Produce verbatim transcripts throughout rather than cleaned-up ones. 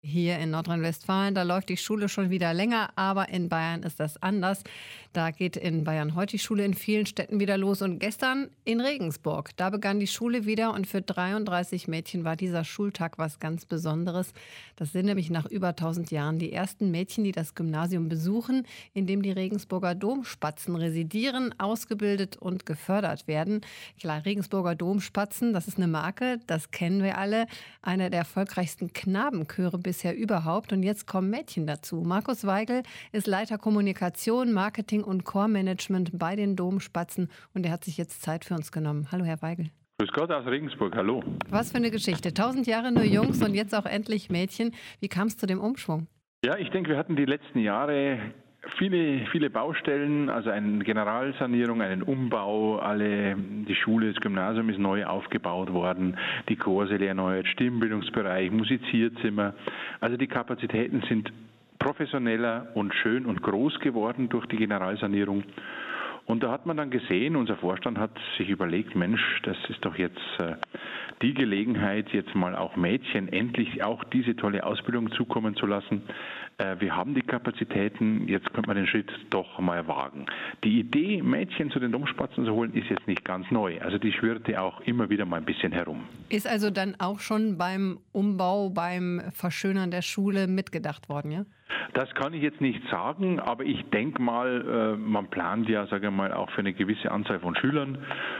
Hier in Nordrhein-Westfalen, da läuft die Schule schon wieder länger, aber in Bayern ist das anders. Da geht in Bayern heute die Schule in vielen Städten wieder los und gestern in Regensburg. Da begann die Schule wieder und für dreiunddreißig Mädchen war dieser Schultag was ganz Besonderes. Das sind nämlich nach über tausend Jahren die ersten Mädchen, die das Gymnasium besuchen, in dem die Regensburger Domspatzen residieren, ausgebildet und gefördert werden. Klar, Regensburger Domspatzen, das ist eine Marke, das kennen wir alle. Einer der erfolgreichsten Knabenchöre bisher überhaupt. Und jetzt kommen Mädchen dazu. Markus Weigel ist Leiter Kommunikation, Marketing und Core-Management bei den Domspatzen. Und er hat sich jetzt Zeit für uns genommen. Hallo, Herr Weigel. Grüß Gott aus Regensburg, hallo. Was für eine Geschichte. Tausend Jahre nur Jungs und jetzt auch endlich Mädchen. Wie kam es zu dem Umschwung? Ja, ich denke, wir hatten die letzten Jahre viele, viele Baustellen, also eine Generalsanierung, einen Umbau. Alle, die Schule, das Gymnasium ist neu aufgebaut worden, die Chorsäle erneuert, Stimmbildungsbereich, Musizierzimmer. Also die Kapazitäten sind professioneller und schön und groß geworden durch die Generalsanierung. Und da hat man dann gesehen, unser Vorstand hat sich überlegt, Mensch, das ist doch jetzt äh, die Gelegenheit, jetzt mal auch Mädchen endlich auch diese tolle Ausbildung zukommen zu lassen. Äh, wir haben die Kapazitäten, jetzt könnte man den Schritt doch mal wagen. Die Idee, Mädchen zu den Domspatzen zu holen, ist jetzt nicht ganz neu. Also die schwirrte auch immer wieder mal ein bisschen herum. Ist also dann auch schon beim Umbau, beim Verschönern der Schule mitgedacht worden, ja? Das kann ich jetzt nicht sagen, aber ich denke mal, man plant ja, sage ich mal, auch für eine gewisse Anzahl von Schülern.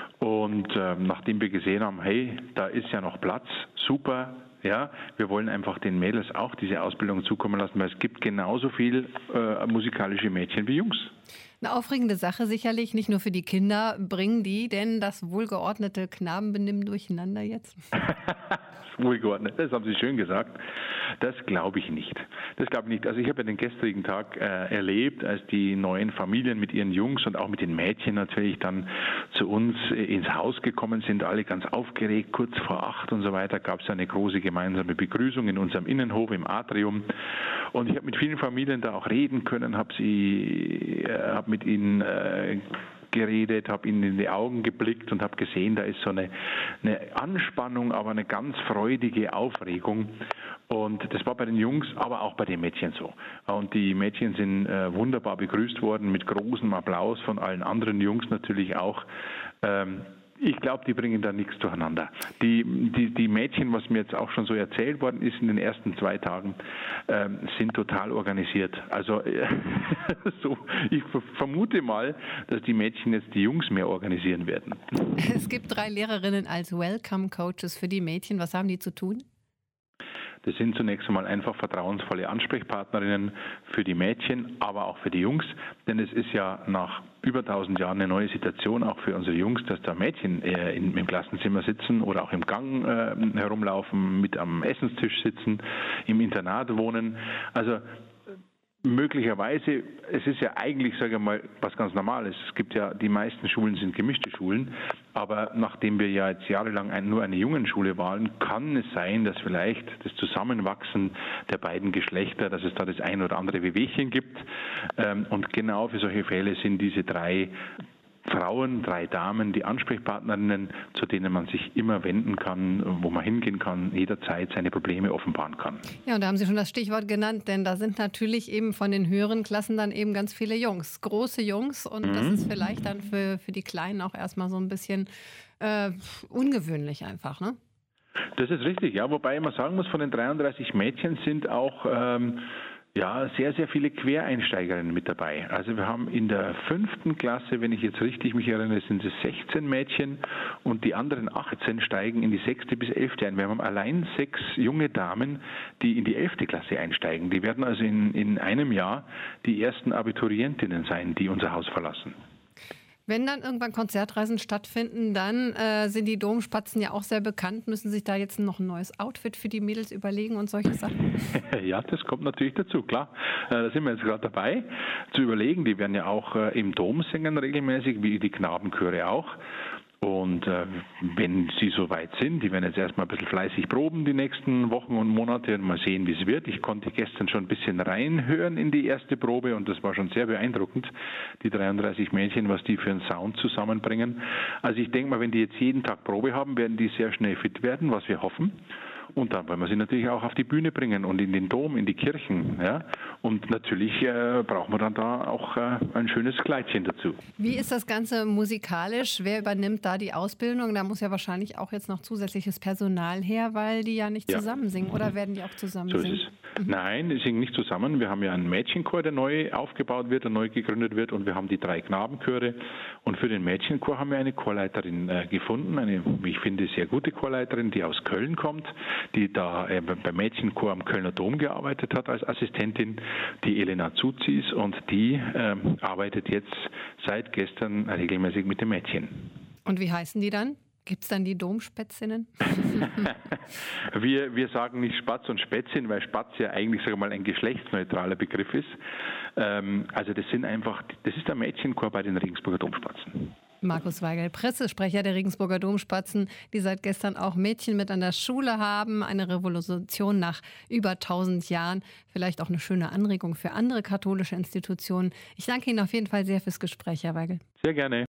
Und nachdem wir gesehen haben, hey, da ist ja noch Platz, super, ja, wir wollen einfach den Mädels auch diese Ausbildung zukommen lassen, weil es gibt genauso viel äh, musikalische Mädchen wie Jungs. Eine aufregende Sache sicherlich, nicht nur für die Kinder. Bringen die denn das wohlgeordnete Knabenbenimm durcheinander jetzt? Wohlgeordnet, das haben Sie schön gesagt. Das glaube ich nicht. Das glaube ich nicht. Also ich habe ja den gestrigen Tag äh, erlebt, als die neuen Familien mit ihren Jungs und auch mit den Mädchen natürlich dann zu uns äh, ins Haus gekommen sind, alle ganz aufgeregt, kurz vor acht und so weiter, gab es eine große gemeinsame Begrüßung in unserem Innenhof im Atrium. Und ich habe mit vielen Familien da auch reden können, habe sie, äh, habe mit ihnen äh, geredet, habe ihnen in die Augen geblickt und habe gesehen, da ist so eine, eine Anspannung, aber eine ganz freudige Aufregung. Und das war bei den Jungs, aber auch bei den Mädchen so. Und die Mädchen sind äh, wunderbar begrüßt worden, mit großem Applaus von allen anderen Jungs natürlich auch. Ähm, Ich glaube, die bringen da nichts durcheinander. Die, die, die Mädchen, was mir jetzt auch schon so erzählt worden ist in den ersten zwei Tagen, ähm, sind total organisiert. Also äh, so, ich vermute mal, dass die Mädchen jetzt die Jungs mehr organisieren werden. Es gibt drei Lehrerinnen als Welcome Coaches für die Mädchen. Was haben die zu tun? Das sind zunächst einmal einfach vertrauensvolle Ansprechpartnerinnen für die Mädchen, aber auch für die Jungs. Denn es ist ja nach über tausend Jahren eine neue Situation, auch für unsere Jungs, dass da Mädchen äh, in, im Klassenzimmer sitzen oder auch im Gang äh, herumlaufen, mit am Essenstisch sitzen, im Internat wohnen. Also möglicherweise, es ist ja eigentlich, sage ich mal, was ganz Normales. Es gibt ja, die meisten Schulen sind gemischte Schulen, aber nachdem wir ja jetzt jahrelang ein, nur eine Jungenschule waren, kann es sein, dass vielleicht das Zusammenwachsen der beiden Geschlechter, dass es da das ein oder andere Wehwehchen gibt. Und genau für solche Fälle sind diese drei Frauen, drei Damen, die Ansprechpartnerinnen, zu denen man sich immer wenden kann, wo man hingehen kann, jederzeit seine Probleme offenbaren kann. Ja, und da haben Sie schon das Stichwort genannt, denn da sind natürlich eben von den höheren Klassen dann eben ganz viele Jungs, große Jungs. Und mhm. das ist vielleicht dann für, für die Kleinen auch erstmal so ein bisschen äh, ungewöhnlich einfach, ne? Das ist richtig, ja, wobei man sagen muss, von den dreiunddreißig Mädchen sind auch ähm, ja, sehr, sehr viele Quereinsteigerinnen mit dabei. Also wir haben in der fünften Klasse, wenn ich jetzt richtig mich erinnere, sind es sechzehn Mädchen und die anderen achtzehn steigen in die sechste bis elfte ein. Wir haben allein sechs junge Damen, die in die elfte Klasse einsteigen. Die werden also in, in einem Jahr die ersten Abiturientinnen sein, die unser Haus verlassen. Wenn dann irgendwann Konzertreisen stattfinden, dann äh, sind die Domspatzen ja auch sehr bekannt. Müssen sich da jetzt noch ein neues Outfit für die Mädels überlegen und solche Sachen? Ja, das kommt natürlich dazu, klar. Äh, da sind wir jetzt gerade dabei zu überlegen. Die werden ja auch äh, im Dom singen regelmäßig, wie die Knabenchöre auch. Und äh, wenn sie soweit sind, die werden jetzt erstmal ein bisschen fleißig proben die nächsten Wochen und Monate und mal sehen, wie es wird. Ich konnte gestern schon ein bisschen reinhören in die erste Probe und das war schon sehr beeindruckend, die dreiunddreißig Mädchen, was die für einen Sound zusammenbringen. Also ich denke mal, wenn die jetzt jeden Tag Probe haben, werden die sehr schnell fit werden, was wir hoffen. Und dann wollen wir sie natürlich auch auf die Bühne bringen und in den Dom, in die Kirchen. Ja? Und natürlich äh, brauchen wir dann da auch äh, ein schönes Kleidchen dazu. Wie ist das Ganze musikalisch? Wer übernimmt da die Ausbildung? Da muss ja wahrscheinlich auch jetzt noch zusätzliches Personal her, weil die ja nicht Ja. zusammen singen. Oder werden die auch zusammen So ist singen? es. Nein, die singen nicht zusammen. Wir haben ja einen Mädchenchor, der neu aufgebaut wird und neu gegründet wird, und wir haben die drei Knabenchöre. Und für den Mädchenchor haben wir eine Chorleiterin äh, gefunden, eine, wie ich finde, sehr gute Chorleiterin, die aus Köln kommt, die da äh, beim Mädchenchor am Kölner Dom gearbeitet hat als Assistentin, die Elena Zuzis, und die äh, arbeitet jetzt seit gestern regelmäßig mit den Mädchen. Und wie heißen die dann? Gibt es dann die Domspätzinnen? wir, wir sagen nicht Spatz und Spätzin, weil Spatz ja eigentlich, sag mal, ein geschlechtsneutraler Begriff ist. Ähm, also das sind einfach, das ist der Mädchenchor bei den Regensburger Domspatzen. Markus Weigel, Pressesprecher der Regensburger Domspatzen, die seit gestern auch Mädchen mit an der Schule haben. Eine Revolution nach über tausend Jahren. Vielleicht auch eine schöne Anregung für andere katholische Institutionen. Ich danke Ihnen auf jeden Fall sehr fürs Gespräch, Herr Weigel. Sehr gerne.